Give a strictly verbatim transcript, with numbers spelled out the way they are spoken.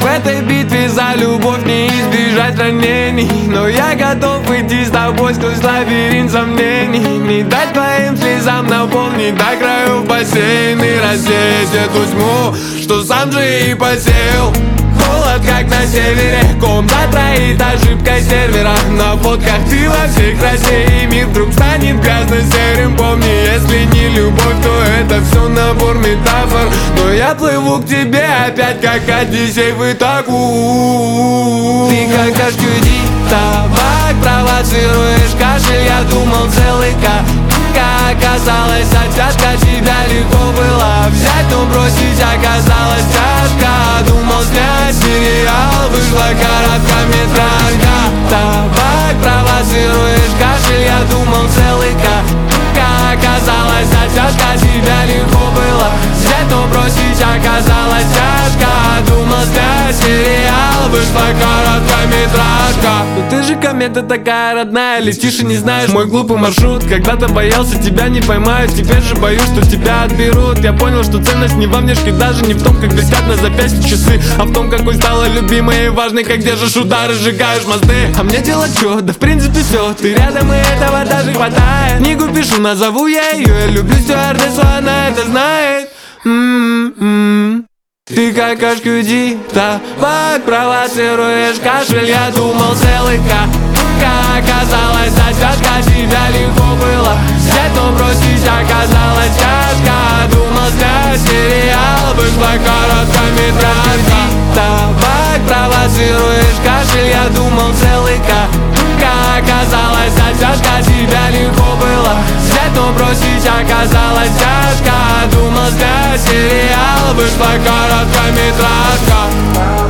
этой битве за любовь не избежать ранений, но я готов идти с тобой сквозь лабиринт сомнений, не дать твоим слезам наполнить до краев бассейн и рассеять эту тьму, что сам же и посеял. Холод, как на севере, комната троит ошибкой сервера. На фотках ты во всей красе, и мир вдруг станет грязно-серым. Помни, если не любовь, то это все набор метафор. Но я плыву к тебе опять, как Одиссей в Итаку. Ты как кашкюди, табак, провоцируешь кашель. Я думал целый ка. Как оказалось, отчатка тебя легко было взять, но бросить оказалось тяжко. Думал снять сериал, вышла короткометражка. Табак, провоцируешь кашель, я думал целый ка. Как оказалось, отчатка тебя легко было взять, но бросить оказалось тяжко. Думал снять сериал, вышла короткометражка. Но ты же комета такая родная, летишь и не знаешь мой глупый маршрут. Когда-то боялся, тебя не поймают, теперь же боюсь, что тебя отберут. Я понял, что ценность не во внешке, даже не в том, как блестят на запястье часы, а в том, какой стала любимой и важной, как держишь удар, сжигаешь мосты. А мне делать чё? Да в принципе все, ты рядом и этого даже хватает. Книгу пишу, назову я ее, я люблю стюардессу, она это знает. М-м-м. Ты как кашкюди, табак, провоцируешь кашель. Я думал целый ка. Как оказалось, отчатка тебя легко было взять, но бросить оказалось тяжко. Думал снять сериал, вышла короткометражка. Табак, провоцируешь кашель. Я думал целый ка. Как оказалось, отчатка тебя легко было взять, но бросить оказалось тяжко. Думал снять сериал, вышла короткометражка.